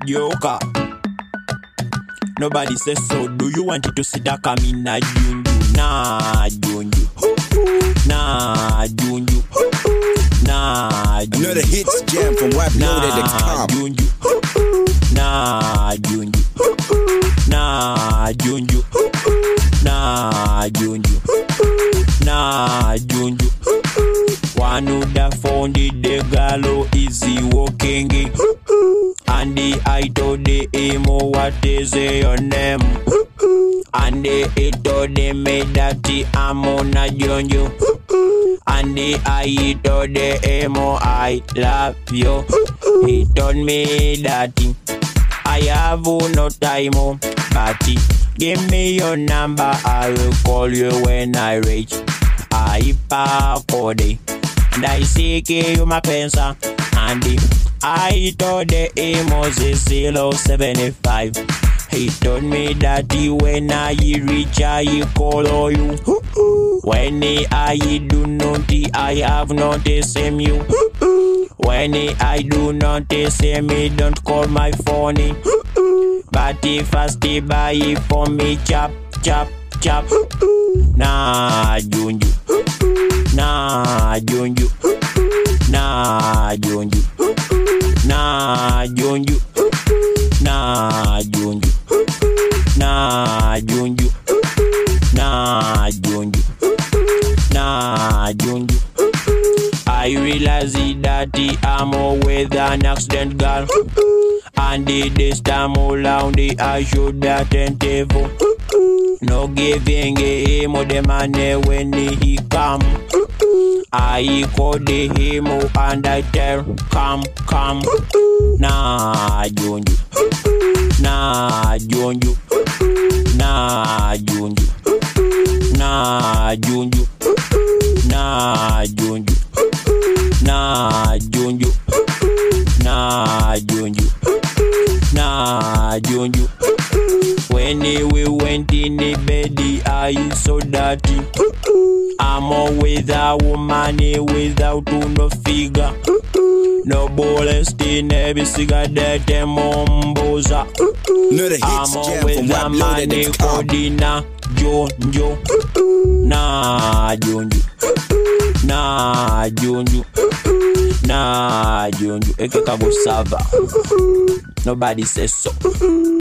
Yoka. Nobody says so. Do you want it to sit down? Come in, na junju. Nah, junju. Nah, junju. Nah, junju. Another hits jam from WAPLoaded.com. Junju. Nah, junju. Nah, junju. Nah, junju. Nah, junju. One who da found the galo easy walking. And I told the emo what is your name. And he told me that I'm on a junju. And I told the emo I love you. He told me that I have no time, but give me your number, I will call you when I reach Hypercode. And I seek you my pensa, and I told the emos 075. He told me that when I reach I call you. When I do not, I have not the same you. When I do not say me, don't call my phone. But if I stay by for me, chop, chop, chop. Nah, junju. Nah, junju. Nah, junju. Nah, junju. Nah, junju. Nah, junju. Nah, junju. Nah, junju. I realize that I'm with an accident girl. And this time around I should be attentive. No giving him the money when he come. I call him and I tell come, come. Nah, junju. Nah, junju. Nah, junju. Nah, junju. Nah, junju. Nah, junju. Nah, junju. Nah, junju. When we went in the bed, I saw that I'm with a woman without no figure. No bullets in every cigarette and momboza. Another hits jam from WAPLoaded.com. Junju. Nah, junju. Nah, junju. Nah, junju. Eke kago sava. Nobody says so.